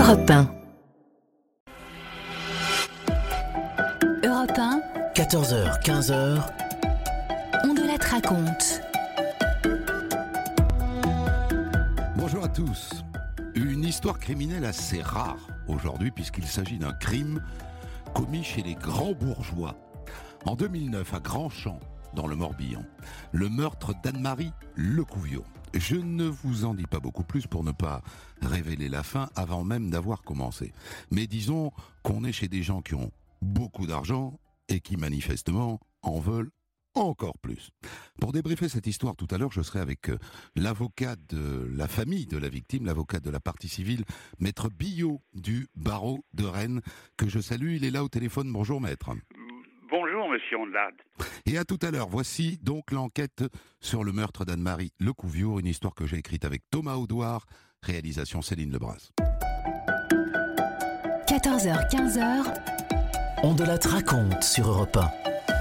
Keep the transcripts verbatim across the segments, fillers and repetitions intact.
Europe un. Europe un. quatorze heures, quinze heures. On de la te raconte. Bonjour à tous. Une histoire criminelle assez rare aujourd'hui puisqu'il s'agit d'un crime commis chez les grands bourgeois. En deux mille neuf, à Grandchamp, dans le Morbihan, le meurtre d'Anne-Marie Lecouviot. Je ne vous en dis pas beaucoup plus pour ne pas révéler la fin avant même d'avoir commencé. Mais disons qu'on est chez des gens qui ont beaucoup d'argent et qui manifestement en veulent encore plus. Pour débriefer cette histoire tout à l'heure, je serai avec euh, l'avocat de la famille de la victime, l'avocat de la partie civile, maître Billot du barreau de Rennes, que je salue. Il est là au téléphone. Bonjour maître. Bonjour monsieur Ondelade. Et à tout à l'heure. Voici donc l'enquête sur le meurtre d'Anne-Marie Lecouviot, une histoire que j'ai écrite avec Thomas Audouard, réalisation Céline Lebras. quatorze heures, quinze heures. On de la te raconte sur Europe un.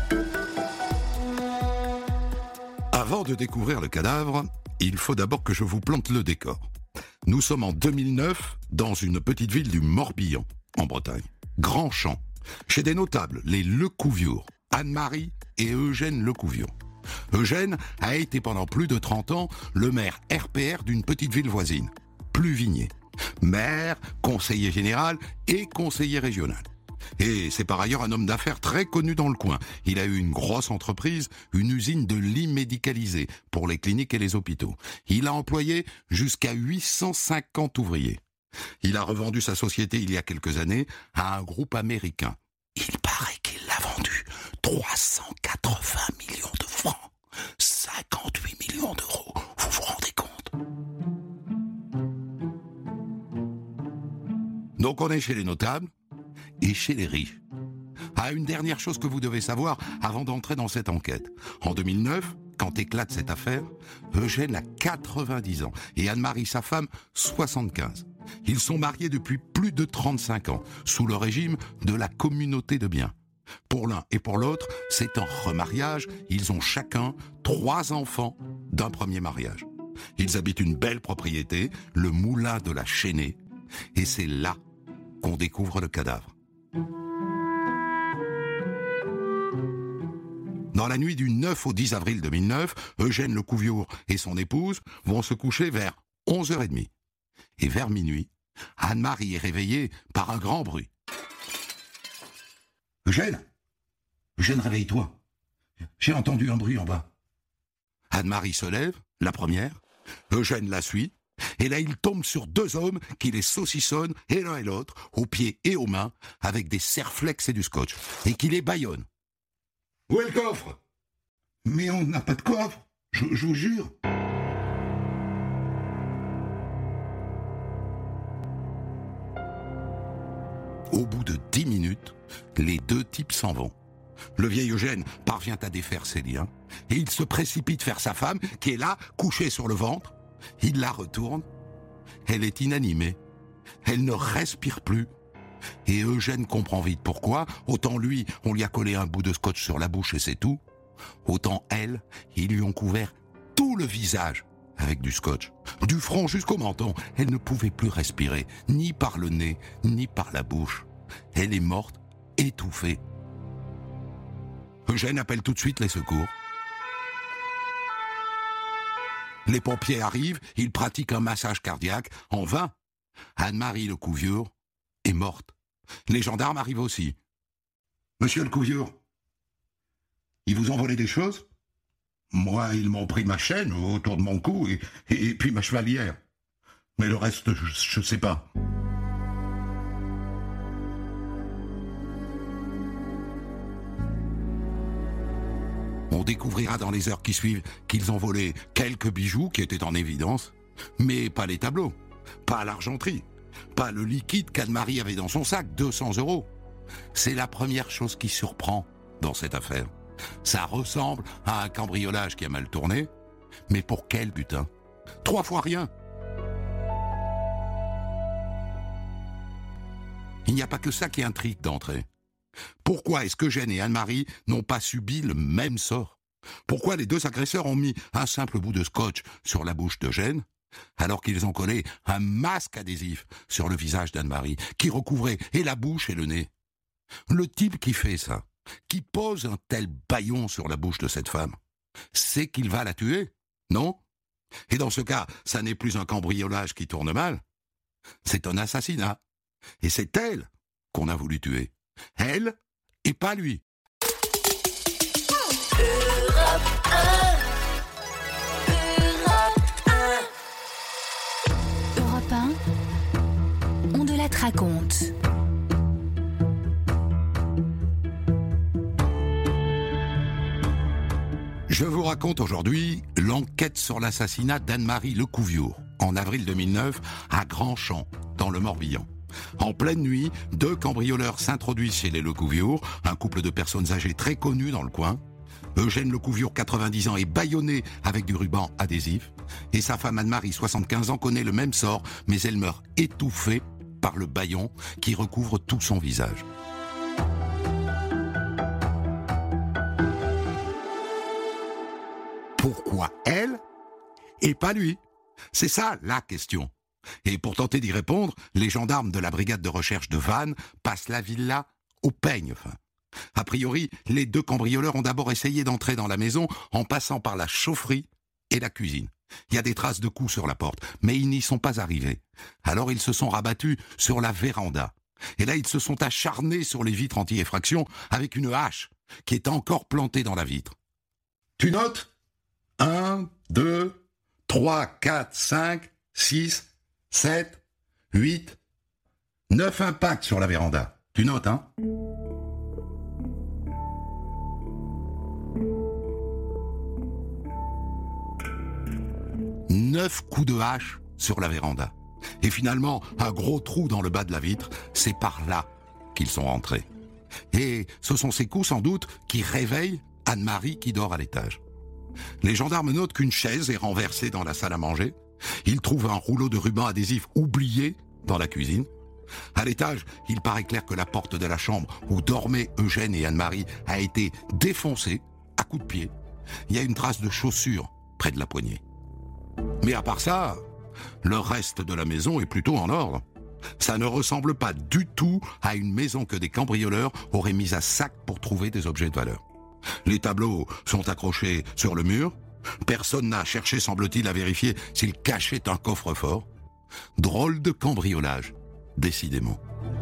Avant de découvrir le cadavre, il faut d'abord que je vous plante le décor. Nous sommes en deux mille neuf, dans une petite ville du Morbihan, en Bretagne. Grandchamp, chez des notables, les Lecouviot, Anne-Marie et Eugène Lecouviot. Eugène a été pendant plus de trente ans le maire R P R d'une petite ville voisine, Pluvigné. Maire, conseiller général et conseiller régional. Et c'est par ailleurs un homme d'affaires très connu dans le coin. Il a eu une grosse entreprise, une usine de lits médicalisés pour les cliniques et les hôpitaux. Il a employé jusqu'à huit cent cinquante ouvriers. Il a revendu sa société il y a quelques années à un groupe américain. Il paraît qu'il l'a vendu trois cent quatre-vingts millions de francs, cinquante-huit millions d'euros. Vous vous rendez compte? Donc on est chez les notables et chez les riches. Ah, une dernière chose que vous devez savoir avant d'entrer dans cette enquête. En deux mille neuf, quand éclate cette affaire, Eugène a quatre-vingt-dix ans et Anne-Marie, sa femme, soixante-quinze. Ils sont mariés depuis plus de trente-cinq ans, sous le régime de la communauté de biens. Pour l'un et pour l'autre, c'est un remariage. Ils ont chacun trois enfants d'un premier mariage. Ils habitent une belle propriété, le moulin de la Chênaie, et c'est là qu'on découvre le cadavre. Dans la nuit du neuf au dix avril deux mille neuf, Eugène Lecouviot et son épouse vont se coucher vers onze heures trente. Et vers minuit, Anne-Marie est réveillée par un grand bruit. « Eugène Eugène, réveille-toi. J'ai entendu un bruit en bas. » Anne-Marie se lève, la première. Eugène la suit. Et là, il tombe sur deux hommes qui les saucissonnent, et l'un et l'autre, aux pieds et aux mains, avec des serre-flex et du scotch, et qui les bâillonnent. « Où est le coffre ?»« Mais on n'a pas de coffre, je, je vous jure. » Au bout de dix minutes, les deux types s'en vont. Le vieil Eugène parvient à défaire ses liens, et il se précipite vers sa femme, qui est là, couchée sur le ventre. Il la retourne. Elle est inanimée. Elle ne respire plus. Et Eugène comprend vite pourquoi. Autant lui, on lui a collé un bout de scotch sur la bouche et c'est tout. Autant elle, ils lui ont couvert tout le visage avec du scotch. Du front jusqu'au menton. Elle ne pouvait plus respirer, ni par le nez, ni par la bouche. Elle est morte, étouffée. Eugène appelle tout de suite les secours. Les pompiers arrivent, ils pratiquent un massage cardiaque. En vain, Anne-Marie Lecouviot est morte. Les gendarmes arrivent aussi. « Monsieur Lecouviot, ils vous ont volé des choses ? Moi, ils m'ont pris ma chaîne autour de mon cou et, et, et puis ma chevalière. Mais le reste, je ne sais pas. » On découvrira dans les heures qui suivent qu'ils ont volé quelques bijoux qui étaient en évidence, mais pas les tableaux, pas l'argenterie, pas le liquide qu'Anne-Marie avait dans son sac, deux cents euros. C'est la première chose qui surprend dans cette affaire. Ça ressemble à un cambriolage qui a mal tourné, mais pour quel butin ? Trois fois rien. Il n'y a pas que ça qui intrigue d'entrée. Pourquoi est-ce qu'Eugène et Anne-Marie n'ont pas subi le même sort ? Pourquoi les deux agresseurs ont mis un simple bout de scotch sur la bouche d'Eugène alors qu'ils ont collé un masque adhésif sur le visage d'Anne-Marie, qui recouvrait et la bouche et le nez. Le type qui fait ça, qui pose un tel bâillon sur la bouche de cette femme, c'est qu'il va la tuer, non? Et dans ce cas, ça n'est plus un cambriolage qui tourne mal, c'est un assassinat. Et c'est elle qu'on a voulu tuer. Elle et pas lui. Europe un, on de la raconte. Je vous raconte aujourd'hui l'enquête sur l'assassinat d'Anne-Marie Lecouviour, en avril deux mille neuf, à Grandchamp, dans le Morbihan. En pleine nuit, deux cambrioleurs s'introduisent chez les Lecouviour, un couple de personnes âgées très connues dans le coin. Eugène Lecouviour, quatre-vingt-dix ans, est bâillonné avec du ruban adhésif. Et sa femme Anne-Marie, soixante-quinze ans, connaît le même sort, mais elle meurt étouffée par le bâillon qui recouvre tout son visage. Pourquoi elle et pas lui? C'est ça la question. Et pour tenter d'y répondre, les gendarmes de la brigade de recherche de Vannes passent la villa au peigne fin. A priori, les deux cambrioleurs ont d'abord essayé d'entrer dans la maison en passant par la chaufferie et la cuisine. Il y a des traces de coups sur la porte, mais ils n'y sont pas arrivés. Alors ils se sont rabattus sur la véranda. Et là, ils se sont acharnés sur les vitres anti-effraction avec une hache qui est encore plantée dans la vitre. Tu notes ? un, deux, trois, quatre, cinq, six, sept, huit, neuf impacts sur la véranda. Tu notes, hein? Neuf coups de hache sur la véranda. Et finalement, un gros trou dans le bas de la vitre, c'est par là qu'ils sont rentrés. Et ce sont ces coups, sans doute, qui réveillent Anne-Marie qui dort à l'étage. Les gendarmes notent qu'une chaise est renversée dans la salle à manger. Ils trouvent un rouleau de ruban adhésif oublié dans la cuisine. À l'étage, il paraît clair que la porte de la chambre où dormaient Eugène et Anne-Marie a été défoncée à coups de pied. Il y a une trace de chaussure près de la poignée. Mais à part ça, le reste de la maison est plutôt en ordre. Ça ne ressemble pas du tout à une maison que des cambrioleurs auraient mise à sac pour trouver des objets de valeur. Les tableaux sont accrochés sur le mur. Personne n'a cherché, semble-t-il, à vérifier s'ils cachaient un coffre-fort. Drôle de cambriolage, décidément.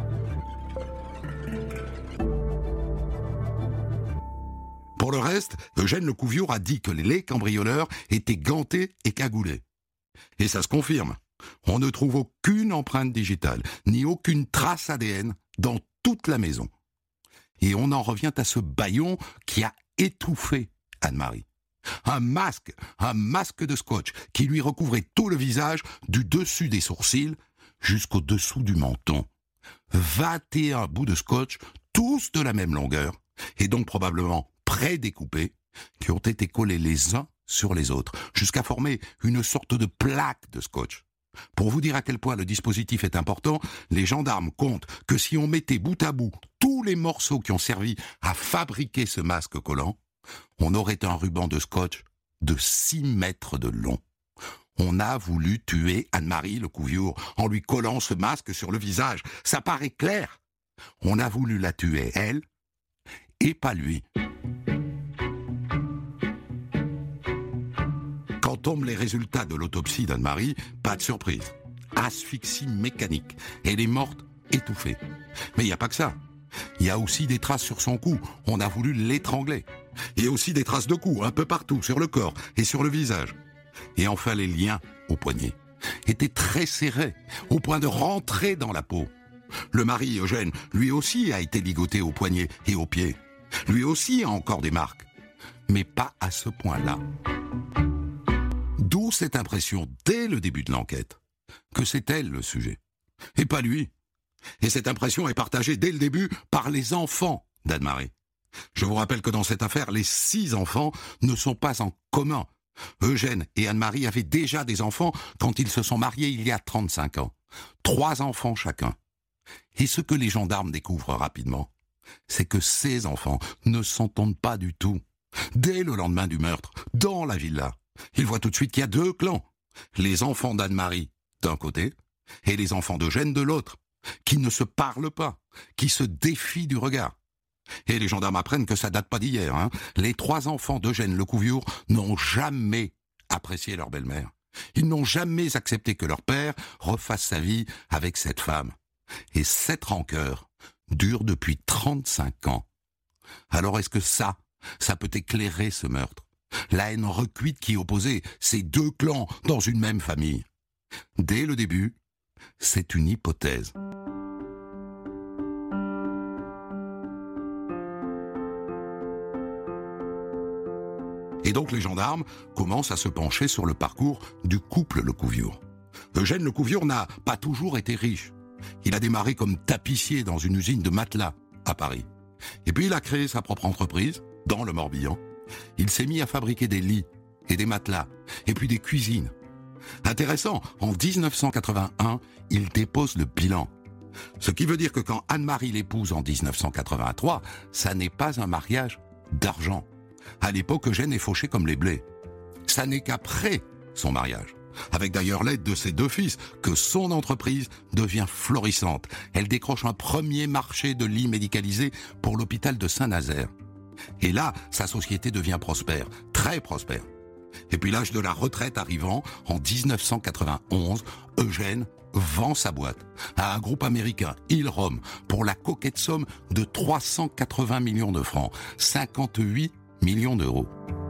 Pour le reste, Eugène Lecouviour a dit que les cambrioleurs étaient gantés et cagoulés. Et ça se confirme. On ne trouve aucune empreinte digitale, ni aucune trace A D N dans toute la maison. Et on en revient à ce bâillon qui a étouffé Anne-Marie. Un masque, un masque de scotch qui lui recouvrait tout le visage du dessus des sourcils jusqu'au dessous du menton. vingt et un bouts de scotch, tous de la même longueur, et donc probablement prédécoupés, qui ont été collés les uns sur les autres, jusqu'à former une sorte de plaque de scotch. Pour vous dire à quel point le dispositif est important, les gendarmes comptent que si on mettait bout à bout tous les morceaux qui ont servi à fabriquer ce masque collant, on aurait un ruban de scotch de six mètres de long. On a voulu tuer Anne-Marie Lecouviour en lui collant ce masque sur le visage. Ça paraît clair. On a voulu la tuer, elle, et pas lui. Quand tombent les résultats de l'autopsie d'Anne-Marie, pas de surprise. Asphyxie mécanique. Elle est morte étouffée. Mais il n'y a pas que ça. Il y a aussi des traces sur son cou. On a voulu l'étrangler. Il y a aussi des traces de coups un peu partout, sur le corps et sur le visage. Et enfin, les liens au poignet étaient très serrés, au point de rentrer dans la peau. Le mari, Eugène, lui aussi a été ligoté au poignet et aux pieds. Lui aussi a encore des marques. Mais pas à ce point-là. D'où cette impression, dès le début de l'enquête, que c'est elle le sujet, et pas lui. Et cette impression est partagée dès le début par les enfants d'Anne-Marie. Je vous rappelle que dans cette affaire, les six enfants ne sont pas en commun. Eugène et Anne-Marie avaient déjà des enfants quand ils se sont mariés il y a trente-cinq ans. Trois enfants chacun. Et ce que les gendarmes découvrent rapidement, c'est que ces enfants ne s'entendent pas du tout. Dès le lendemain du meurtre, dans la villa, ils voient tout de suite qu'il y a deux clans. les enfants d'Anne-Marie d'un côté et les enfants d'Eugène de l'autre, qui ne se parlent pas, qui se défient du regard. Et les gendarmes apprennent que ça date pas d'hier. Hein. Les trois enfants d'Eugène Lecouviour n'ont jamais apprécié leur belle-mère. Ils n'ont jamais accepté que leur père refasse sa vie avec cette femme. Et cette rancœur dure depuis trente-cinq ans. Alors est-ce que ça, ça peut éclairer ce meurtre? La haine recuite qui opposait ces deux clans dans une même famille. Dès le début, c'est une hypothèse. Et donc les gendarmes commencent à se pencher sur le parcours du couple Lecouviour. Eugène Lecouviour n'a pas toujours été riche. Il a démarré comme tapissier dans une usine de matelas à Paris. Et puis il a créé sa propre entreprise, dans le Morbihan. Il s'est mis à fabriquer des lits et des matelas, et puis des cuisines. Intéressant, en dix-neuf cent quatre-vingt-un, il dépose le bilan. Ce qui veut dire que quand Anne-Marie l'épouse en dix-neuf cent quatre-vingt-trois, ça n'est pas un mariage d'argent. À l'époque, Eugène est fauché comme les blés. Ça n'est qu'après son mariage, avec d'ailleurs l'aide de ses deux fils, que son entreprise devient florissante. Elle décroche un premier marché de lits médicalisés pour l'hôpital de Saint-Nazaire. Et là, sa société devient prospère, très prospère. Et puis l'âge de la retraite arrivant, en dix-neuf cent quatre-vingt-onze, Eugène vend sa boîte à un groupe américain, Hill-Rom, pour la coquette somme de trois cent quatre-vingts millions de francs, cinquante-huit millions d'euros.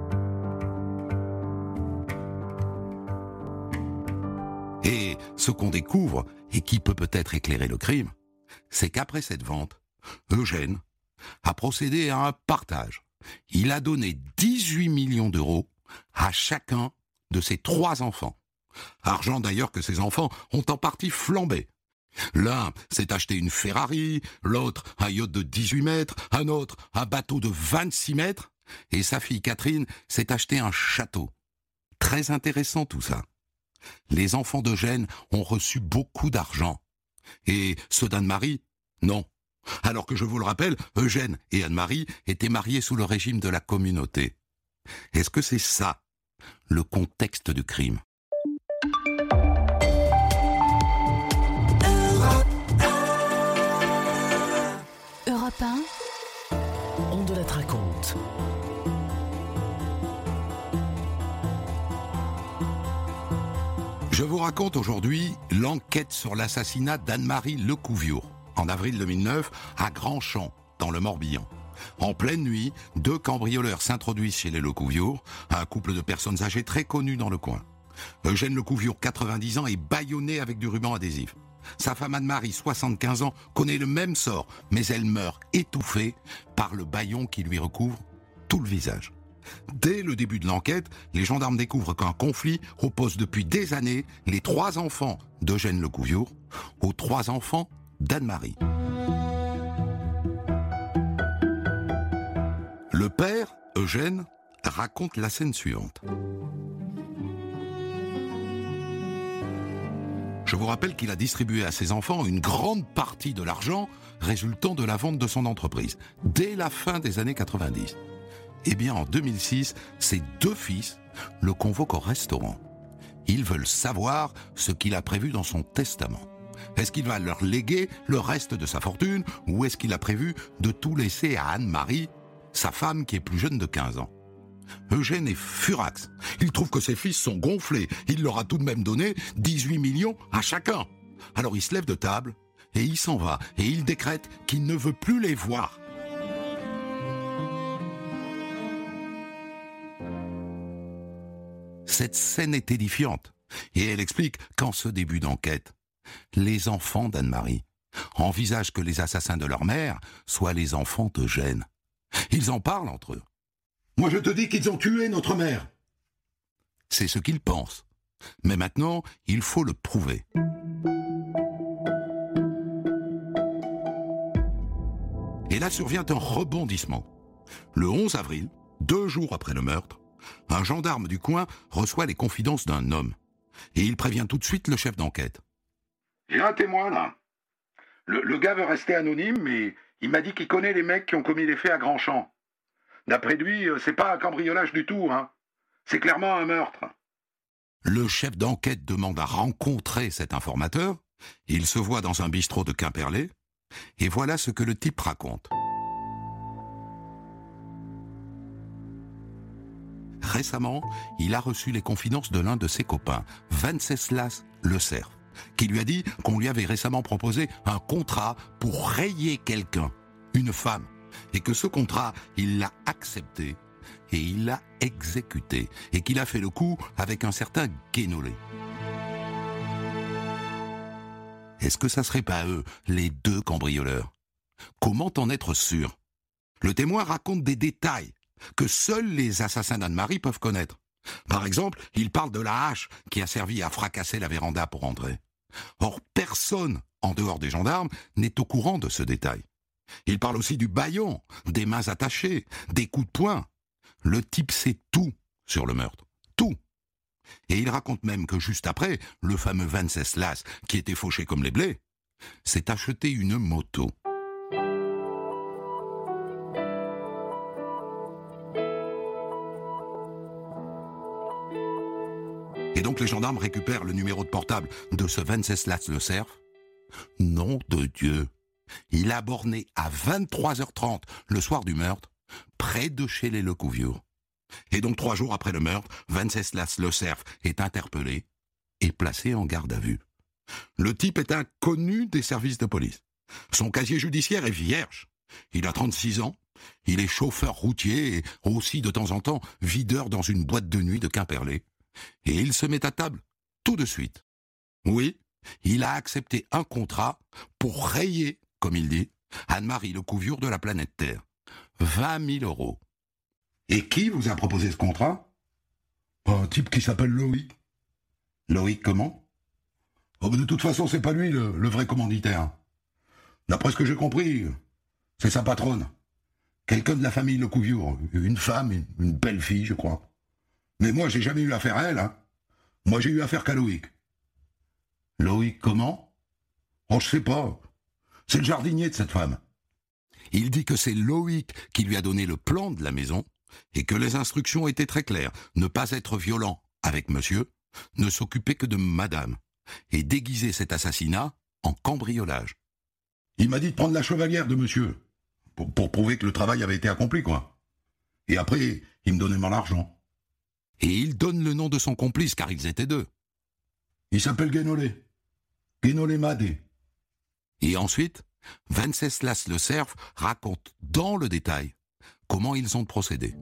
Et ce qu'on découvre, et qui peut peut-être éclairer le crime, c'est qu'après cette vente, Eugène a procédé à un partage. Il a donné dix-huit millions d'euros à chacun de ses trois enfants. Argent d'ailleurs que ses enfants ont en partie flambé. L'un s'est acheté une Ferrari, l'autre un yacht de dix-huit mètres, un autre un bateau de vingt-six mètres, et sa fille Catherine s'est acheté un château. Très intéressant tout ça. Les enfants d'Eugène ont reçu beaucoup d'argent. Et ceux d'Anne-Marie, non. Alors que je vous le rappelle, Eugène et Anne-Marie étaient mariés sous le régime de la communauté. Est-ce que c'est ça, le contexte du crime ? Europe un. On de la raconte. Je vous raconte aujourd'hui l'enquête sur l'assassinat d'Anne-Marie Lecouviour, en avril deux mille neuf, à Grand-Champ, dans le Morbihan. En pleine nuit, deux cambrioleurs s'introduisent chez les Lecouviour, un couple de personnes âgées très connues dans le coin. Eugène Lecouviour, quatre-vingt-dix ans, est bâillonné avec du ruban adhésif. Sa femme Anne-Marie, soixante-quinze ans, connaît le même sort, mais elle meurt étouffée par le bâillon qui lui recouvre tout le visage. Dès le début de l'enquête, les gendarmes découvrent qu'un conflit oppose depuis des années les trois enfants d'Eugène Lecouviour aux trois enfants d'Anne-Marie. Le père, Eugène, raconte la scène suivante. Je vous rappelle qu'il a distribué à ses enfants une grande partie de l'argent résultant de la vente de son entreprise, dès la fin des années quatre-vingt-dix. Eh bien, en deux mille six, ses deux fils le convoquent au restaurant. Ils veulent savoir ce qu'il a prévu dans son testament. Est-ce qu'il va leur léguer le reste de sa fortune ou est-ce qu'il a prévu de tout laisser à Anne-Marie, sa femme qui est plus jeune de quinze ans? Eugène est furax. Il trouve que ses fils sont gonflés. Il leur a tout de même donné dix-huit millions à chacun. Alors il se lève de table et il s'en va. Et il décrète qu'il ne veut plus les voir. Cette scène est édifiante. Et elle explique qu'en ce début d'enquête, les enfants d'Anne-Marie envisagent que les assassins de leur mère soient les enfants d'Eugène. Ils en parlent entre eux. Moi je te dis qu'ils ont tué notre mère. C'est ce qu'ils pensent. Mais maintenant, il faut le prouver. Et là survient un rebondissement. Le onze avril, deux jours après le meurtre, un gendarme du coin reçoit les confidences d'un homme. Et il prévient tout de suite le chef d'enquête. J'ai un témoin là. Le, le gars veut rester anonyme, mais il m'a dit qu'il connaît les mecs qui ont commis les faits à Grand-Champ. D'après lui, c'est pas un cambriolage du tout, hein. C'est clairement un meurtre. Le chef d'enquête demande à rencontrer cet informateur. Il se voit dans un bistrot de Quimperlé. Et voilà ce que le type raconte. Récemment, il a reçu les confidences de l'un de ses copains, Venceslas Le Cerf, qui lui a dit qu'on lui avait récemment proposé un contrat pour rayer quelqu'un, une femme, et que ce contrat, il l'a accepté et il l'a exécuté, et qu'il a fait le coup avec un certain Guénolé. Est-ce que ça serait pas eux, les deux cambrioleurs? Comment en être sûr? Le témoin raconte des détails que seuls les assassins d'Anne-Marie peuvent connaître. Par exemple, il parle de la hache qui a servi à fracasser la véranda pour entrer. Or, personne, en dehors des gendarmes, n'est au courant de ce détail. Il parle aussi du bâillon, des mains attachées, des coups de poing. Le type sait tout sur le meurtre. Tout. Et il raconte même que juste après, le fameux Venceslas, qui était fauché comme les blés, s'est acheté une moto. Et donc les gendarmes récupèrent le numéro de portable de ce Venceslas Le Cerf. Nom de Dieu, il a borné à vingt-trois heures trente le soir du meurtre, près de chez les Lecouviure. Et donc trois jours après le meurtre, Venceslas Le Cerf est interpellé et placé en garde à vue. Le type est inconnu des services de police. Son casier judiciaire est vierge. Il a trente-six ans, il est chauffeur routier et aussi de temps en temps videur dans une boîte de nuit de Quimperlé. Et il se met à table tout de suite. Oui, il a accepté un contrat pour rayer, comme il dit, Anne-Marie Lecouviure de la planète Terre. vingt mille euros. Et qui vous a proposé ce contrat? Un type qui s'appelle Loïc. Loïc comment? Oh, de toute façon, c'est pas lui le, le vrai commanditaire. D'après ce que j'ai compris, c'est sa patronne. Quelqu'un de la famille Lecouviure. Une femme, une, une belle fille, je crois. Mais moi, j'ai jamais eu affaire à elle, hein. Moi, j'ai eu affaire qu'à Loïc. Loïc comment? Oh, je sais pas. C'est le jardinier de cette femme. Il dit que c'est Loïc qui lui a donné le plan de la maison et que les instructions étaient très claires. Ne pas être violent avec monsieur, ne s'occuper que de madame et déguiser cet assassinat en cambriolage. Il m'a dit de prendre la chevalière de monsieur pour, pour prouver que le travail avait été accompli, quoi. Et après, il me donnait mon argent. Et il donne le nom de son complice, car ils étaient deux. Il s'appelle Guénolé. Guénolé Madé. Et ensuite, Venceslas Le Cerf raconte dans le détail comment ils ont procédé.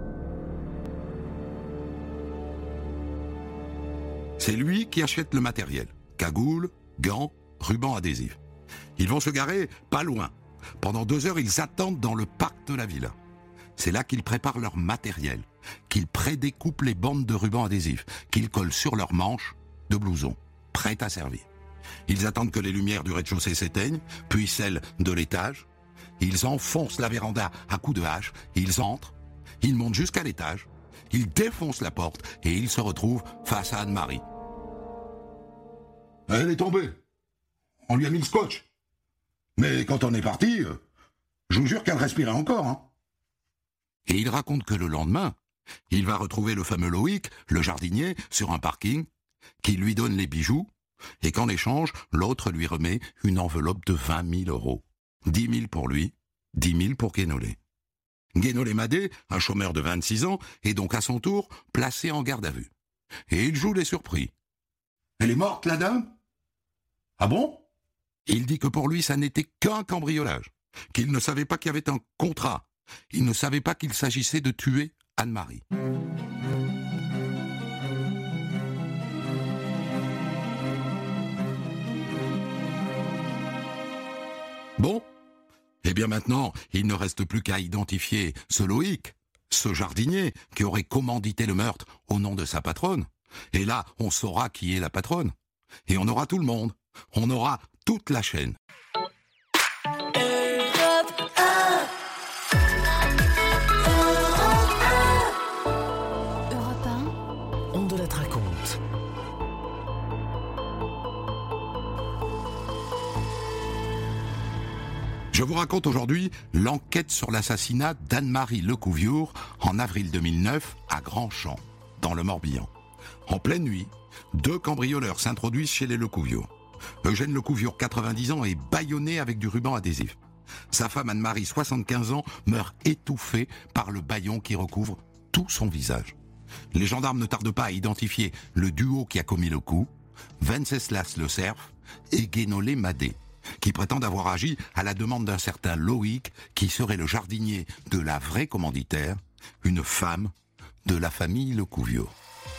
C'est lui qui achète le matériel. Cagoule, gants, ruban adhésif. Ils vont se garer pas loin. Pendant deux heures, ils attendent dans le parc de la villa. C'est là qu'ils préparent leur matériel, qu'ils prédécoupent les bandes de ruban adhésif, qu'ils collent sur leurs manches de blouson, prêtes à servir. Ils attendent que les lumières du rez-de-chaussée s'éteignent, puis celles de l'étage. Ils enfoncent la véranda à coups de hache, ils entrent, ils montent jusqu'à l'étage, ils défoncent la porte et ils se retrouvent face à Anne-Marie. Elle est tombée. On lui a mis le scotch. Mais quand on est parti, je vous jure qu'elle respirait encore, hein. Et il raconte que le lendemain, il va retrouver le fameux Loïc, le jardinier, sur un parking, qui lui donne les bijoux, et qu'en échange, l'autre lui remet une enveloppe de vingt mille euros. dix mille pour lui, dix mille pour Guénolé. Guénolé Madé, un chômeur de vingt-six ans, est donc à son tour placé en garde à vue. Et il joue les surpris. Elle est morte, la dame? Ah bon? Il dit que pour lui, ça n'était qu'un cambriolage, qu'il ne savait pas qu'il y avait un contrat. Il ne savait pas qu'il s'agissait de tuer Anne-Marie. Bon, eh bien maintenant, il ne reste plus qu'à identifier ce Loïc, ce jardinier qui aurait commandité le meurtre au nom de sa patronne. Et là, on saura qui est la patronne. Et on aura tout le monde. On aura toute la chaîne. On de la raconte. Je vous raconte aujourd'hui l'enquête sur l'assassinat d'Anne-Marie Lecouviure en avril deux mille neuf à Grandchamp, dans le Morbihan. En pleine nuit, deux cambrioleurs s'introduisent chez les Lecouviure. Eugène Lecouviure, quatre-vingt-dix ans, est bâillonné avec du ruban adhésif. Sa femme Anne-Marie, soixante-quinze ans, meurt étouffée par le bâillon qui recouvre tout son visage. Les gendarmes ne tardent pas à identifier le duo qui a commis le coup, Venceslas Le Cerf et Guénolé Madé, qui prétendent avoir agi à la demande d'un certain Loïc, qui serait le jardinier de la vraie commanditaire, une femme de la famille Lecouviure.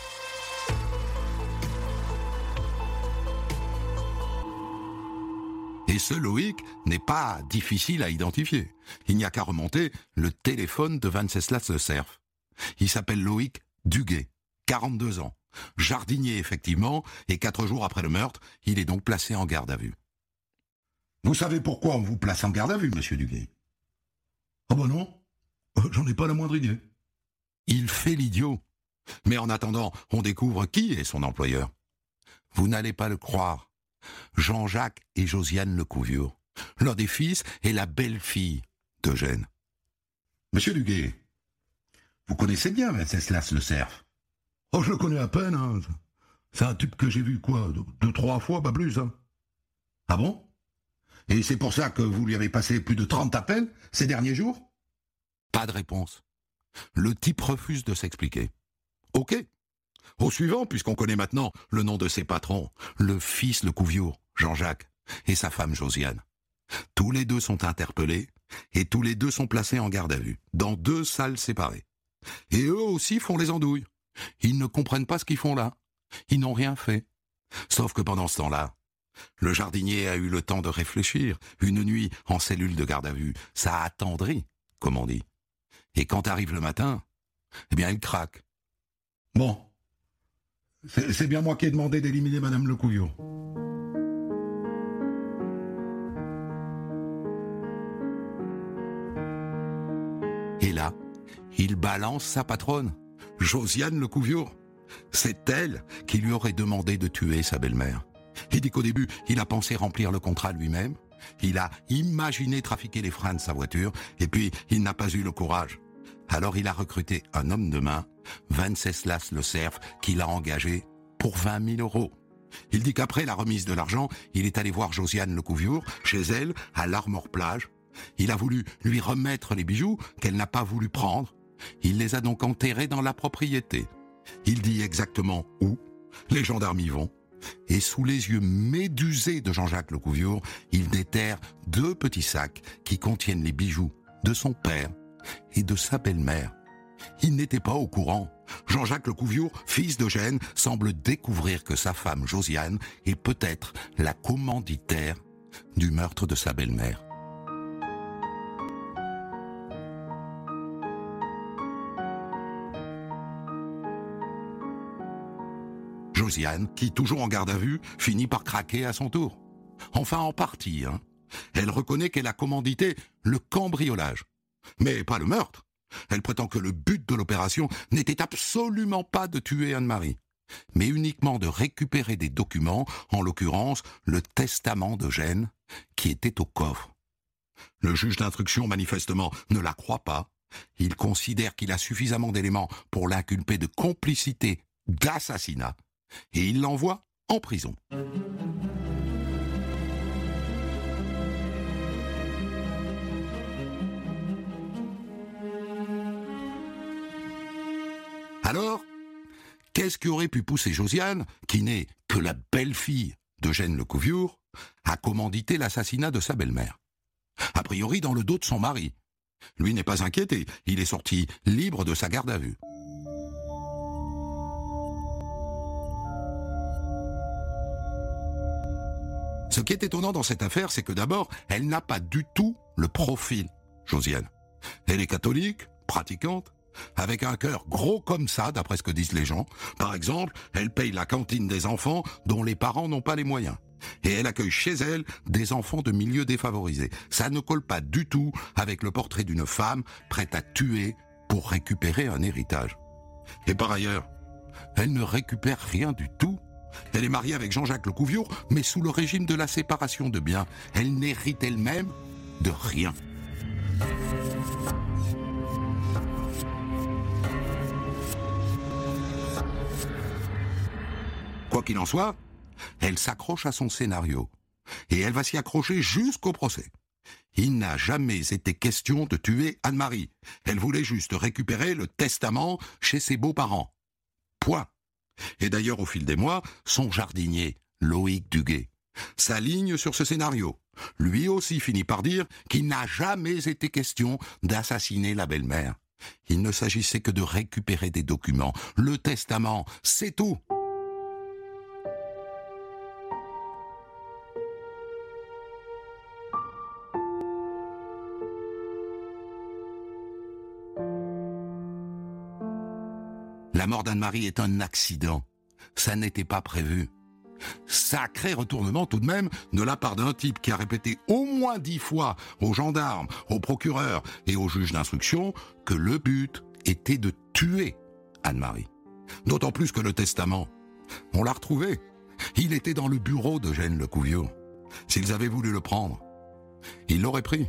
Et ce Loïc n'est pas difficile à identifier. Il n'y a qu'à remonter le téléphone de Venceslas Le Cerf. Il s'appelle Loïc Duguay, quarante-deux ans, jardinier effectivement, et quatre jours après le meurtre, il est donc placé en garde à vue. Vous savez pourquoi on vous place en garde à vue, monsieur Duguay? Ah ben non, j'en ai pas la moindre idée. Il fait l'idiot. Mais en attendant, on découvre qui est son employeur. Vous n'allez pas le croire. Jean-Jacques et Josiane Lecouviure, l'un des fils et la belle-fille d'Eugène. Monsieur Duguay, vous connaissez bien Venceslas Le Cerf? Oh, je le connais à peine, hein. C'est un type que j'ai vu, quoi, deux, deux, trois fois, pas plus, hein. Ah bon? Et c'est pour ça que vous lui avez passé plus de trente appels ces derniers jours? Pas de réponse. Le type refuse de s'expliquer. Ok. Au suivant, puisqu'on connaît maintenant le nom de ses patrons, le fils Lecouviure, Jean-Jacques, et sa femme Josiane. Tous les deux sont interpellés, et tous les deux sont placés en garde à vue, dans deux salles séparées. Et eux aussi font les andouilles. Ils ne comprennent pas ce qu'ils font là. Ils n'ont rien fait. Sauf que pendant ce temps-là, le jardinier a eu le temps de réfléchir. Une nuit en cellule de garde à vue, ça a attendri, comme on dit. Et quand arrive le matin, eh bien il craque. Bon. C'est, c'est bien moi qui ai demandé d'éliminer Madame Lecouviure. Et là, il balance sa patronne, Josiane Lecouviure. C'est elle qui lui aurait demandé de tuer sa belle-mère. Il dit qu'au début, il a pensé remplir le contrat lui-même. Il a imaginé trafiquer les freins de sa voiture, et puis il n'a pas eu le courage. Alors il a recruté un homme de main, Venceslas Le Cerf, qu'il a engagé pour vingt mille euros. Il dit qu'après la remise de l'argent, il est allé voir Josiane Lecouviure, chez elle, à l'Armor-Plage. Il a voulu lui remettre les bijoux qu'elle n'a pas voulu prendre. Il les a donc enterrés dans la propriété. Il dit exactement où. Les gendarmes y vont. Et sous les yeux médusés de Jean-Jacques Lecouviure, il déterre deux petits sacs qui contiennent les bijoux de son père et de sa belle-mère. Il n'était pas au courant. Jean-Jacques Lecouviure, fils d'Eugène, semble découvrir que sa femme Josiane est peut-être la commanditaire du meurtre de sa belle-mère. Josiane, qui, toujours en garde à vue, finit par craquer à son tour. Enfin, en partie, hein. Elle reconnaît qu'elle a commandité le cambriolage. Mais pas le meurtre. Elle prétend que le but de l'opération n'était absolument pas de tuer Anne-Marie, mais uniquement de récupérer des documents, en l'occurrence le testament d'Eugène, qui était au coffre. Le juge d'instruction, manifestement, ne la croit pas. Il considère qu'il a suffisamment d'éléments pour l'inculper de complicité d'assassinat, et il l'envoie en prison. Alors, qu'est-ce qui aurait pu pousser Josiane, qui n'est que la belle-fille d'Eugène Lecouviure, à commanditer l'assassinat de sa belle-mère? A priori dans le dos de son mari. Lui n'est pas inquiété, il est sorti libre de sa garde à vue. Ce qui est étonnant dans cette affaire, c'est que d'abord, elle n'a pas du tout le profil, Josiane. Elle est catholique, pratiquante, avec un cœur gros comme ça, d'après ce que disent les gens. Par exemple, elle paye la cantine des enfants dont les parents n'ont pas les moyens. Et elle accueille chez elle des enfants de milieux défavorisés. Ça ne colle pas du tout avec le portrait d'une femme prête à tuer pour récupérer un héritage. Et par ailleurs, elle ne récupère rien du tout. Elle est mariée avec Jean-Jacques Lecouviure, mais sous le régime de la séparation de biens. Elle n'hérite elle-même de rien. Quoi qu'il en soit, elle s'accroche à son scénario. Et elle va s'y accrocher jusqu'au procès. Il n'a jamais été question de tuer Anne-Marie. Elle voulait juste récupérer le testament chez ses beaux-parents. Point. Et d'ailleurs, au fil des mois, son jardinier, Loïc Duguay, s'aligne sur ce scénario. Lui aussi finit par dire qu'il n'a jamais été question d'assassiner la belle-mère. Il ne s'agissait que de récupérer des documents. Le testament, c'est tout. La mort d'Anne-Marie est un accident. Ça n'était pas prévu. Sacré retournement tout de même de la part d'un type qui a répété au moins dix fois aux gendarmes, aux procureurs et aux juges d'instruction que le but était de tuer Anne-Marie. D'autant plus que le testament, on l'a retrouvé. Il était dans le bureau d'Eugène Lecouviure. S'ils avaient voulu le prendre, ils l'auraient pris.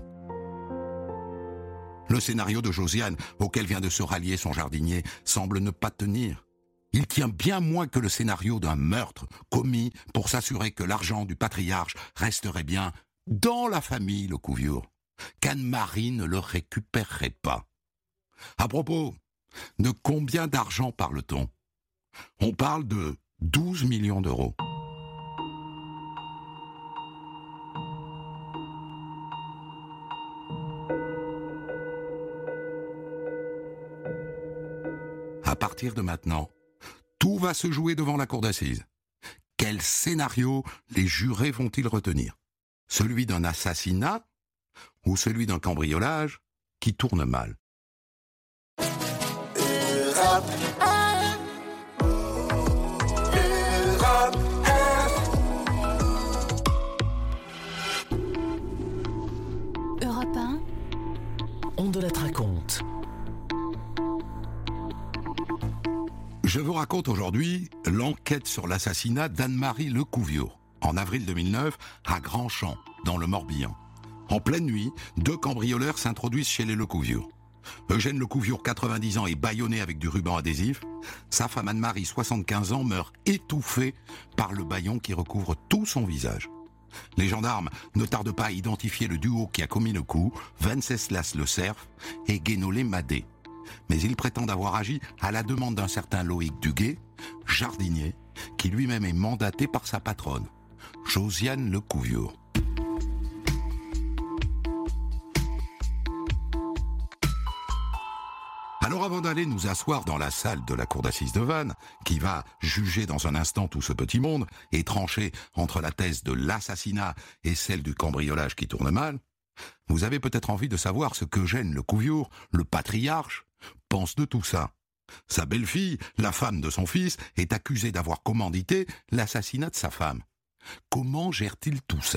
Le scénario de Josiane, auquel vient de se rallier son jardinier, semble ne pas tenir. Il tient bien moins que le scénario d'un meurtre commis pour s'assurer que l'argent du patriarche resterait bien dans la famille Lecouviure, qu'Anne-Marie ne le récupérerait pas. À propos, de combien d'argent parle-t-on ? On parle de douze millions d'euros. À partir de maintenant, tout va se jouer devant la cour d'assises. Quel scénario les jurés vont-ils retenir ? Celui d'un assassinat ou celui d'un cambriolage qui tourne mal ? Europe un. Europe un. Europe un. On de la raconte. Je vous raconte aujourd'hui l'enquête sur l'assassinat d'Anne-Marie Lecouviure, en avril deux mille neuf, à Grandchamp, dans le Morbihan. En pleine nuit, deux cambrioleurs s'introduisent chez les Lecouviure. Eugène Lecouviure, quatre-vingt-dix ans, est bâillonné avec du ruban adhésif. Sa femme Anne-Marie, soixante-quinze ans, meurt étouffée par le bâillon qui recouvre tout son visage. Les gendarmes ne tardent pas à identifier le duo qui a commis le coup, Venceslas Le Cerf et Guénolé Madé. Mais ils prétendent avoir agi à la demande d'un certain Loïc Duguay, jardinier, qui lui-même est mandaté par sa patronne, Josiane Lecouviure. Alors avant d'aller nous asseoir dans la salle de la cour d'assises de Vannes, qui va juger dans un instant tout ce petit monde et trancher entre la thèse de l'assassinat et celle du cambriolage qui tourne mal, vous avez peut-être envie de savoir ce qu'Eugène Lecouviure, le patriarche, pense de tout ça. Sa belle-fille, la femme de son fils, est accusée d'avoir commandité l'assassinat de sa femme. Comment gère-t-il tout ça ?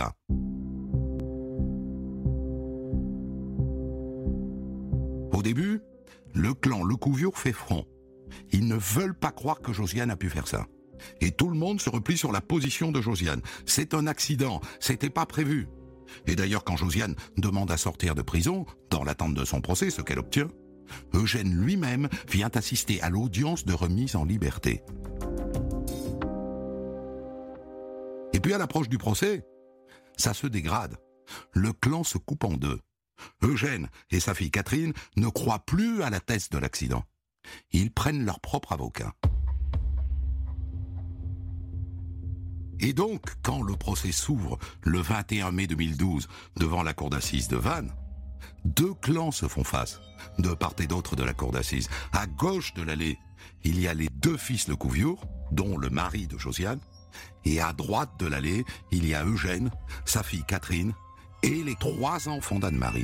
Au début, le clan Lecouviure fait front. Ils ne veulent pas croire que Josiane a pu faire ça. Et tout le monde se replie sur la position de Josiane. C'est un accident, c'était pas prévu. Et d'ailleurs, quand Josiane demande à sortir de prison, dans l'attente de son procès, ce qu'elle obtient, Eugène lui-même vient assister à l'audience de remise en liberté. Et puis à l'approche du procès, ça se dégrade. Le clan se coupe en deux. Eugène et sa fille Catherine ne croient plus à la thèse de l'accident. Ils prennent leur propre avocat. Et donc, quand le procès s'ouvre le vingt et un mai deux mille douze devant la cour d'assises de Vannes, deux clans se font face, de part et d'autre de la cour d'assises. À gauche de l'allée, il y a les deux fils Lecouviure, dont le mari de Josiane, et à droite de l'allée, il y a Eugène, sa fille Catherine, et les trois enfants d'Anne-Marie.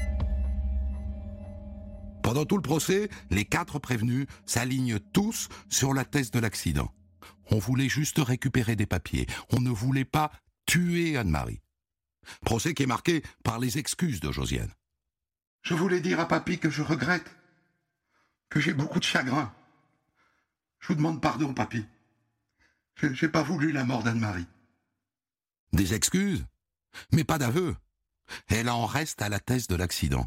Pendant tout le procès, les quatre prévenus s'alignent tous sur la thèse de l'accident. On voulait juste récupérer des papiers. On ne voulait pas tuer Anne-Marie. Procès qui est marqué par les excuses de Josiane. Je voulais dire à papy que je regrette, que j'ai beaucoup de chagrin. Je vous demande pardon, papy. Je, j'ai pas voulu la mort d'Anne-Marie. Des excuses, mais pas d'aveu. Elle en reste à la thèse de l'accident.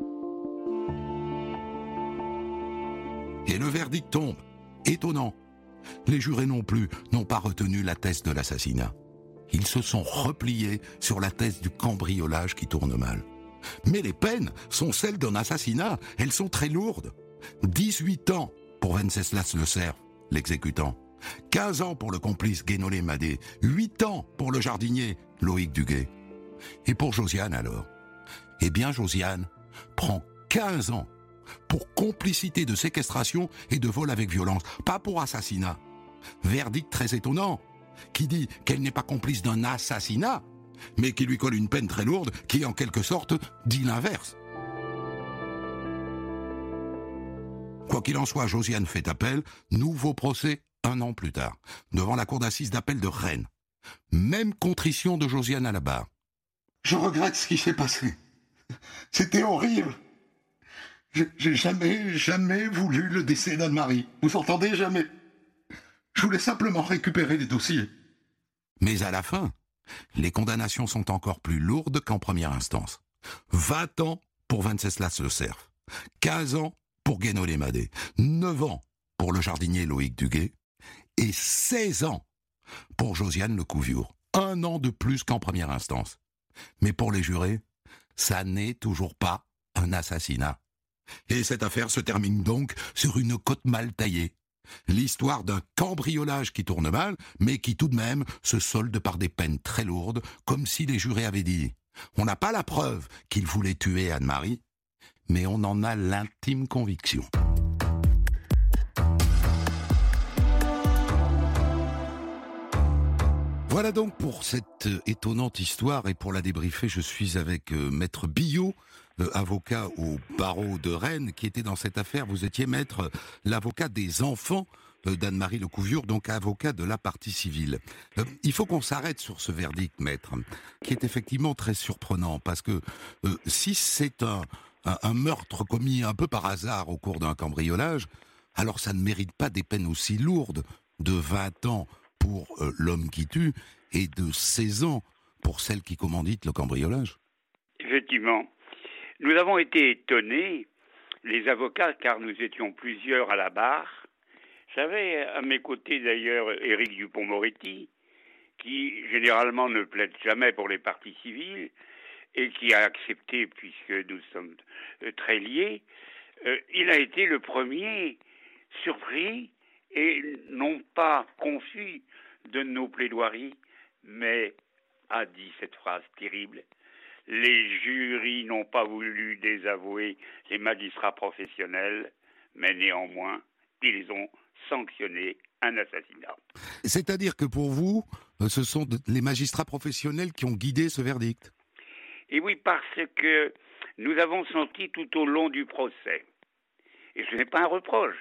Et le verdict tombe. Étonnant. Les jurés non plus n'ont pas retenu la thèse de l'assassinat. Ils se sont repliés sur la thèse du cambriolage qui tourne mal. Mais les peines sont celles d'un assassinat, elles sont très lourdes. dix-huit ans pour Venceslas Le Cerf, l'exécutant. quinze ans pour le complice Guénolé Madé. huit ans pour le jardinier Loïc Duguay. Et pour Josiane alors? Eh bien Josiane prend quinze ans pour complicité de séquestration et de vol avec violence, pas pour assassinat. Verdict très étonnant, qui dit qu'elle n'est pas complice d'un assassinat, mais qui lui colle une peine très lourde qui, en quelque sorte, dit l'inverse. Quoi qu'il en soit, Josiane fait appel, nouveau procès un an plus tard, devant la cour d'assises d'appel de Rennes. Même contrition de Josiane à la barre. Je regrette ce qui s'est passé. C'était horrible. J'ai jamais, jamais voulu le décès d'Anne-Marie. Vous entendez, jamais. Je voulais simplement récupérer les dossiers. Mais à la fin, les condamnations sont encore plus lourdes qu'en première instance. vingt ans pour Venceslas Le Cerf, quinze ans pour Guénolé Madé, neuf ans pour le jardinier Loïc Duguay et seize ans pour Josiane Lecouviure. Un an de plus qu'en première instance. Mais pour les jurés, ça n'est toujours pas un assassinat. Et cette affaire se termine donc sur une cote mal taillée. L'histoire d'un cambriolage qui tourne mal, mais qui tout de même se solde par des peines très lourdes, comme si les jurés avaient dit « On n'a pas la preuve qu'il voulait tuer Anne-Marie, mais on en a l'intime conviction. » Voilà donc pour cette étonnante histoire, et pour la débriefer, je suis avec euh, Maître Billot, euh, avocat au barreau de Rennes, qui était dans cette affaire. Vous étiez maître, l'avocat des enfants euh, d'Anne-Marie Lecouviure, donc avocat de la partie civile. Euh, il faut qu'on s'arrête sur ce verdict, maître, qui est effectivement très surprenant, parce que euh, si c'est un, un, un meurtre commis un peu par hasard au cours d'un cambriolage, alors ça ne mérite pas des peines aussi lourdes de vingt ans pour euh, l'homme qui tue et de seize ans pour celle qui commandite le cambriolage. Effectivement. Nous avons été étonnés, les avocats, car nous étions plusieurs à la barre. J'avais à mes côtés d'ailleurs Éric Dupond-Moretti, qui généralement ne plaide jamais pour les parties civiles et qui a accepté, puisque nous sommes très liés. Euh, il a été le premier surpris et non pas confus de nos plaidoiries, mais a dit cette phrase terrible: les jurys n'ont pas voulu désavouer les magistrats professionnels, mais néanmoins, ils ont sanctionné un assassinat. C'est-à-dire que pour vous, ce sont les magistrats professionnels qui ont guidé ce verdict? Et oui, parce que nous avons senti tout au long du procès, et ce n'est pas un reproche,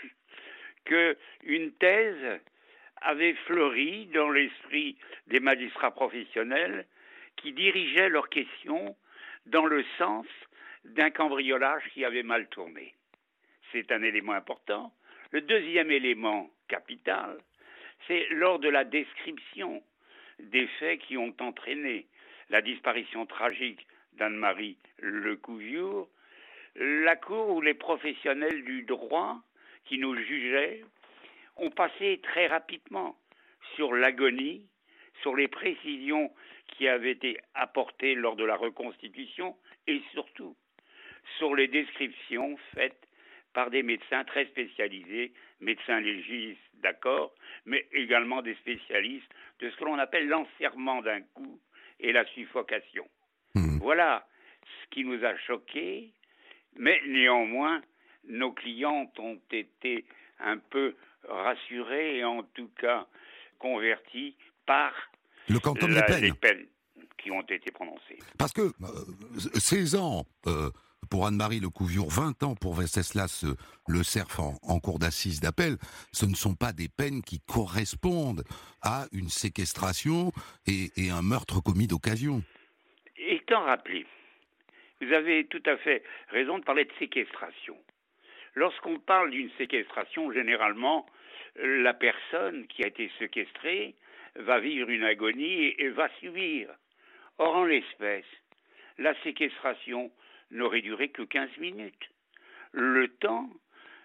qu'une thèse avait fleuri dans l'esprit des magistrats professionnels qui dirigeaient leurs questions dans le sens d'un cambriolage qui avait mal tourné. C'est un élément important. Le deuxième élément capital, c'est lors de la description des faits qui ont entraîné la disparition tragique d'Anne-Marie Lecouviure, la cour ou les professionnels du droit qui nous jugeaient ont passé très rapidement sur l'agonie, sur les précisions qui avaient été apportées lors de la reconstitution et surtout sur les descriptions faites par des médecins très spécialisés, médecins légistes, d'accord, mais également des spécialistes de ce que l'on appelle l'enserrement d'un coup et la suffocation. Mmh. Voilà ce qui nous a choqués, mais néanmoins, nos clientes ont été un peu rassurés et en tout cas convertis par le quantum la, des peines. les peines qui ont été prononcées. Parce que euh, seize ans euh, pour Anne-Marie Lecouviure, vingt ans pour Venceslas euh, Le Cerf en, en cour d'assises d'appel, ce ne sont pas des peines qui correspondent à une séquestration et, et un meurtre commis d'occasion. Étant rappelé, vous avez tout à fait raison de parler de séquestration. Lorsqu'on parle d'une séquestration, généralement, la personne qui a été séquestrée va vivre une agonie et va subir. Or, en l'espèce, la séquestration n'aurait duré que quinze minutes. Le temps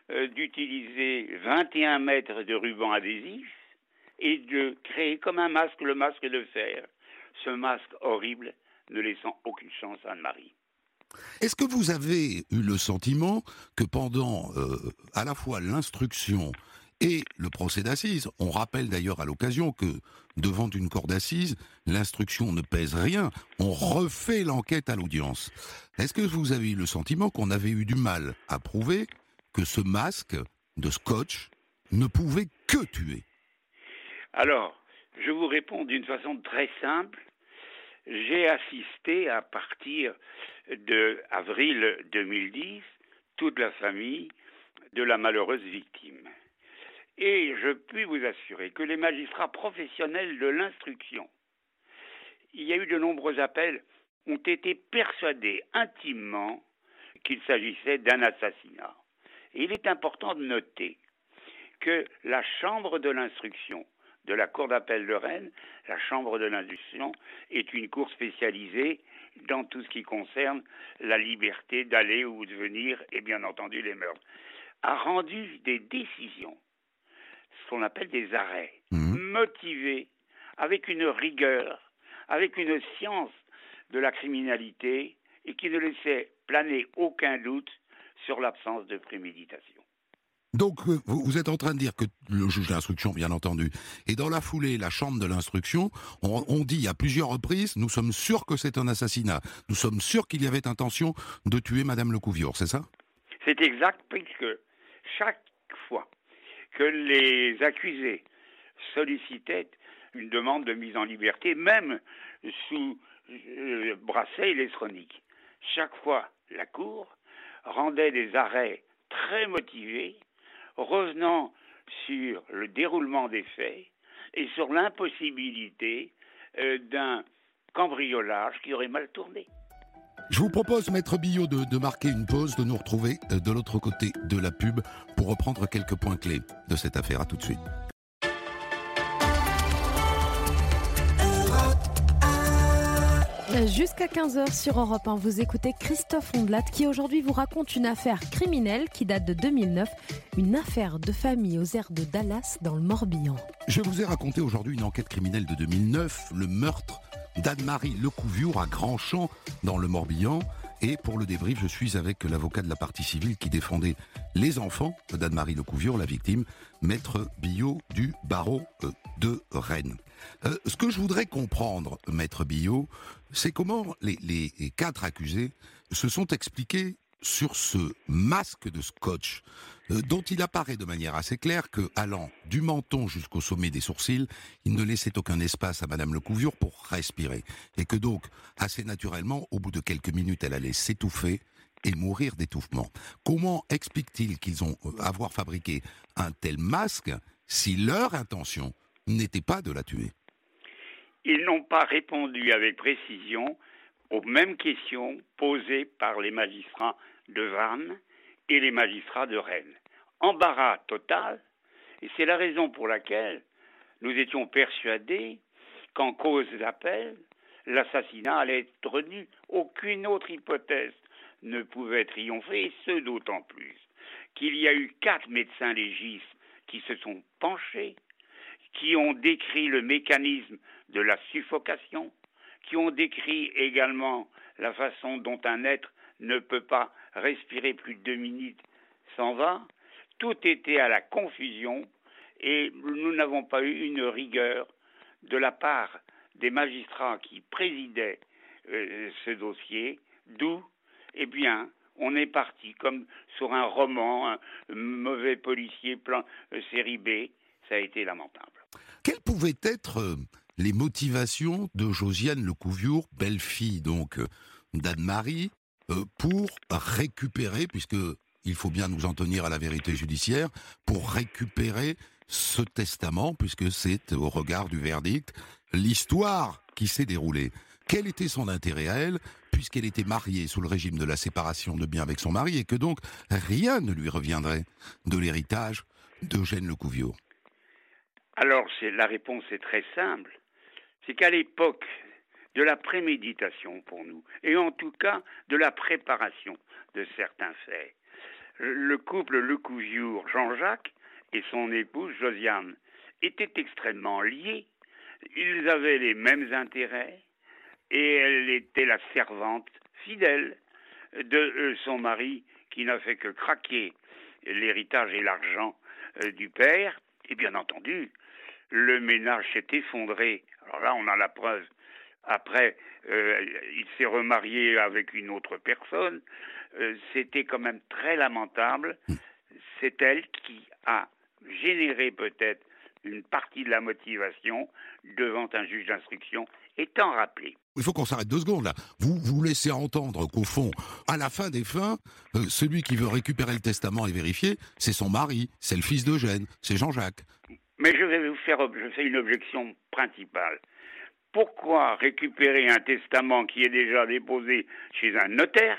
euh, d'utiliser vingt et un mètres de ruban adhésif et de créer comme un masque le masque de fer. Ce masque horrible ne laissant aucune chance à Anne-Marie. Est-ce que vous avez eu le sentiment que pendant euh, à la fois l'instruction et le procès d'assises, on rappelle d'ailleurs à l'occasion que devant une cour d'assises, l'instruction ne pèse rien, on refait l'enquête à l'audience. Est-ce que vous avez eu le sentiment qu'on avait eu du mal à prouver que ce masque de scotch ne pouvait que tuer ? Alors, je vous réponds d'une façon très simple. J'ai assisté à partir de avril deux mille dix toute la famille de la malheureuse victime. Et je puis vous assurer que les magistrats professionnels de l'instruction, il y a eu de nombreux appels, ont été persuadés intimement qu'il s'agissait d'un assassinat. Et il est important de noter que la chambre de l'instruction de la Cour d'appel de Rennes, la chambre de l'instruction est une cour spécialisée dans tout ce qui concerne la liberté d'aller ou de venir et bien entendu les meurtres, a rendu des décisions, ce qu'on appelle des arrêts, mmh. motivés, avec une rigueur, avec une science de la criminalité et qui ne laissait planer aucun doute sur l'absence de préméditation. Donc, vous êtes en train de dire que le juge d'instruction, bien entendu, et dans la foulée, la chambre de l'instruction, on, on dit à plusieurs reprises, nous sommes sûrs que c'est un assassinat. Nous sommes sûrs qu'il y avait intention de tuer Madame Lecouviour, c'est ça ? C'est exact, puisque chaque fois que les accusés sollicitaient une demande de mise en liberté, même sous euh, bracelet électronique, chaque fois la Cour rendait des arrêts très motivés, revenant sur le déroulement des faits et sur l'impossibilité euh, d'un cambriolage qui aurait mal tourné. Je vous propose, Maître Billot, de, de marquer une pause, de nous retrouver de l'autre côté de la pub pour reprendre quelques points clés de cette affaire. À tout de suite. Jusqu'à quinze heures sur Europe un, vous écoutez Christophe Ondelat qui aujourd'hui vous raconte une affaire criminelle qui date de deux mille neuf, une affaire de famille aux airs de Dallas dans le Morbihan. Je vous ai raconté aujourd'hui une enquête criminelle de deux mille neuf, le meurtre d'Anne-Marie Lecouviour à Grandchamp dans le Morbihan. Et pour le débrief, je suis avec l'avocat de la partie civile qui défendait les enfants d'Anne-Marie Lecouviour, la victime, Maître Billot du barreau de Rennes. Euh, ce que je voudrais comprendre, Maître Billot, c'est comment les, les, les quatre accusés se sont expliqués sur ce masque de scotch, euh, dont il apparaît de manière assez claire que, allant du menton jusqu'au sommet des sourcils, il ne laissait aucun espace à Madame Lecouviour pour respirer. Et que donc, assez naturellement, au bout de quelques minutes, elle allait s'étouffer et mourir d'étouffement. Comment explique-t-il qu'ils ont euh, avoir fabriqué un tel masque si leur intention n'était pas de la tuer? Ils n'ont pas répondu avec précision aux mêmes questions posées par les magistrats de Vannes et les magistrats de Rennes. Embarras total, et c'est la raison pour laquelle nous étions persuadés qu'en cause d'appel, l'assassinat allait être nu. Aucune autre hypothèse ne pouvait triompher, et ce d'autant plus qu'il y a eu quatre médecins légistes qui se sont penchés, qui ont décrit le mécanisme de la suffocation, qui ont décrit également la façon dont un être ne peut pas respirer plus de deux minutes sans va. Tout était à la confusion et nous n'avons pas eu une rigueur de la part des magistrats qui présidaient euh, ce dossier, d'où, eh bien, on est parti comme sur un roman, un mauvais policier, plan, euh, série B, ça a été lamentable. Quelles pouvaient être euh, les motivations de Josiane Lecouviour, belle-fille donc euh, d'Anne-Marie, euh, pour récupérer, puisque il faut bien nous en tenir à la vérité judiciaire, pour récupérer ce testament, puisque c'est, au regard du verdict, l'histoire qui s'est déroulée. Quel était son intérêt à elle, puisqu'elle était mariée sous le régime de la séparation de biens avec son mari, et que donc rien ne lui reviendrait de l'héritage d'Eugène Lecouviour? Alors, c'est, la réponse est très simple. C'est qu'à l'époque de la préméditation pour nous, et en tout cas de la préparation de certains faits, le couple Lecouviure, Jean-Jacques, et son épouse Josiane, étaient extrêmement liés. Ils avaient les mêmes intérêts et elle était la servante fidèle de son mari qui n'a fait que craquer l'héritage et l'argent du père. Et bien entendu, le ménage s'est effondré. Alors là, on a la preuve. Après, euh, il s'est remarié avec une autre personne. Euh, c'était quand même très lamentable. C'est elle qui a généré peut-être une partie de la motivation devant un juge d'instruction étant rappelé. Il faut qu'on s'arrête deux secondes là. Vous vous laissez entendre qu'au fond, à la fin des fins, euh, celui qui veut récupérer le testament et vérifier, c'est son mari, c'est le fils d'Eugène, c'est Jean-Jacques. Mais je vais vous faire je fais une objection principale. Pourquoi récupérer un testament qui est déjà déposé chez un notaire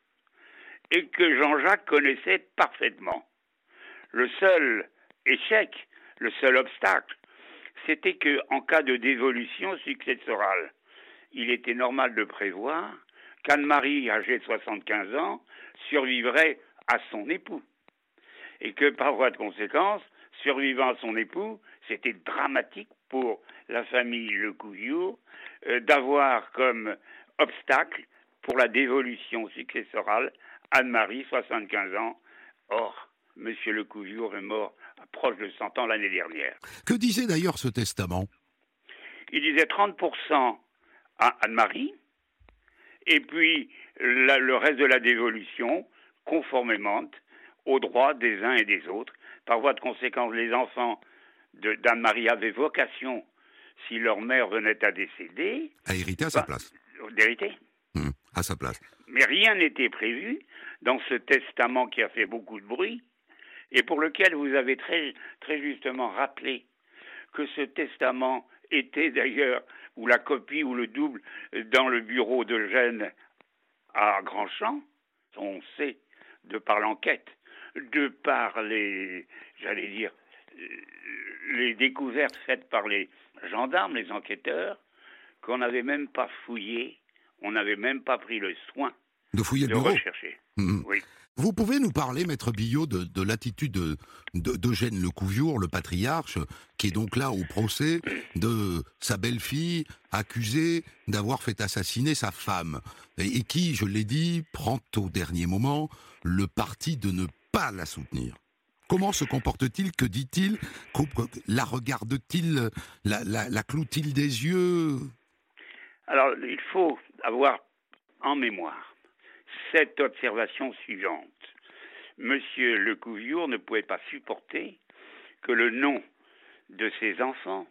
et que Jean-Jacques connaissait parfaitement? Le seul échec, le seul obstacle, c'était qu'en cas de dévolution successorale, il était normal de prévoir qu'Anne-Marie, âgée de soixante-quinze ans, survivrait à son époux. Et que par voie de conséquence, survivant à son époux, c'était dramatique pour la famille Lecouviure euh, d'avoir comme obstacle pour la dévolution successorale Anne-Marie, soixante-quinze ans. Or, M. Lecouviure est mort à proche de cent ans l'année dernière. Que disait d'ailleurs ce testament? Il disait trente pour cent à Anne-Marie, et puis la, le reste de la dévolution, conformément aux droits des uns et des autres. Par voie de conséquence, les enfants de, d'Anne-Marie avaient vocation, si leur mère venait à décéder, à hériter à sa bah, place. D'hériter. Mmh, à sa place. Mais rien n'était prévu dans ce testament qui a fait beaucoup de bruit, et pour lequel vous avez très, très justement rappelé que ce testament était d'ailleurs, ou la copie ou le double, dans le bureau d'Eugène à Grandchamp. On sait, de par l'enquête, de par les, j'allais dire, les découvertes faites par les gendarmes, les enquêteurs, qu'on n'avait même pas fouillé, on n'avait même pas pris le soin de fouiller de le bureau. rechercher. Mmh. Oui. Vous pouvez nous parler, maître Billot, de, de l'attitude de, de, d'Eugène Lecouviure, le patriarche, qui est donc là au procès de sa belle-fille accusée d'avoir fait assassiner sa femme, et, et qui, je l'ai dit, prend au dernier moment le parti de ne pas la soutenir. Comment se comporte-t-il? Que dit-il? La regarde-t-il? La, la, la cloue-t-il des yeux? Alors, il faut avoir en mémoire cette observation suivante. Monsieur Lecouviure ne pouvait pas supporter que le nom de ses enfants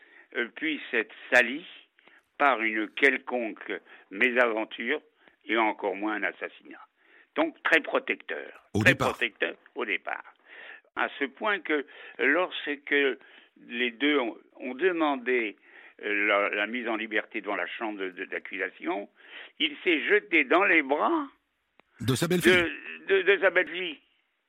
puisse être sali par une quelconque mésaventure et encore moins un assassinat. Donc très protecteur. Au très départ. protecteur au départ. À ce point que lorsque les deux ont, ont demandé la, la mise en liberté devant la chambre de, de, d'accusation, il s'est jeté dans les bras de sa belle-fille. De, de, de sa belle-fille.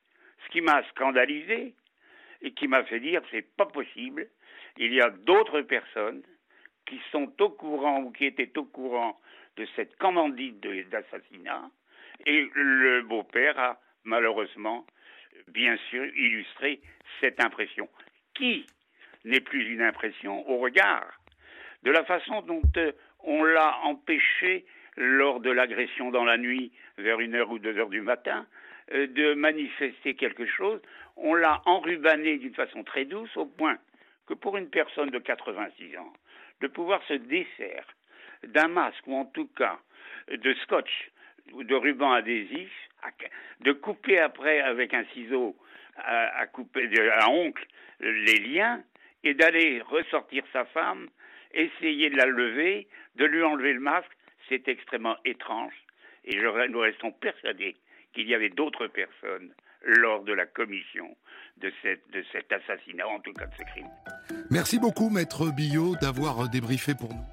Ce qui m'a scandalisé et qui m'a fait dire c'est pas possible. Il y a d'autres personnes qui sont au courant ou qui étaient au courant de cette commandite de, d'assassinat, et le beau-père a malheureusement bien sûr illustré cette impression, qui n'est plus une impression au regard de la façon dont euh, on l'a empêché lors de l'agression dans la nuit, vers une heure ou deux heures du matin, euh, de manifester quelque chose. On l'a enrubanné d'une façon très douce, au point que pour une personne de quatre-vingt-six ans, de pouvoir se défaire d'un masque, ou en tout cas de scotch, ou de ruban adhésif, de couper après avec un ciseau à, à couper, à oncle, les liens, et d'aller ressortir sa femme, essayer de la lever, de lui enlever le masque, c'est extrêmement étrange. Et je, nous restons persuadés qu'il y avait d'autres personnes lors de la commission de, cette, de cet assassinat, en tout cas de ce crime. Merci beaucoup, maître Billot, d'avoir débriefé pour nous.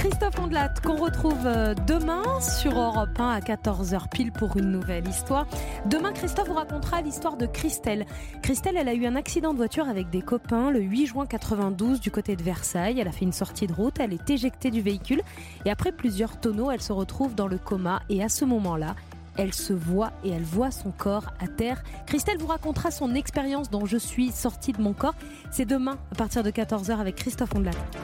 Christophe Ondelat, qu'on retrouve demain sur Europe un à quatorze heures pile pour une nouvelle histoire. Demain, Christophe vous racontera l'histoire de Christelle. Christelle, elle a eu un accident de voiture avec des copains le huit juin quatre-vingt-douze du côté de Versailles. Elle a fait une sortie de route, elle est éjectée du véhicule et après plusieurs tonneaux, elle se retrouve dans le coma et à ce moment-là, elle se voit et elle voit son corps à terre. Christelle vous racontera son expérience dont je suis sortie de mon corps. C'est demain à partir de quatorze heures avec Christophe Ondelat.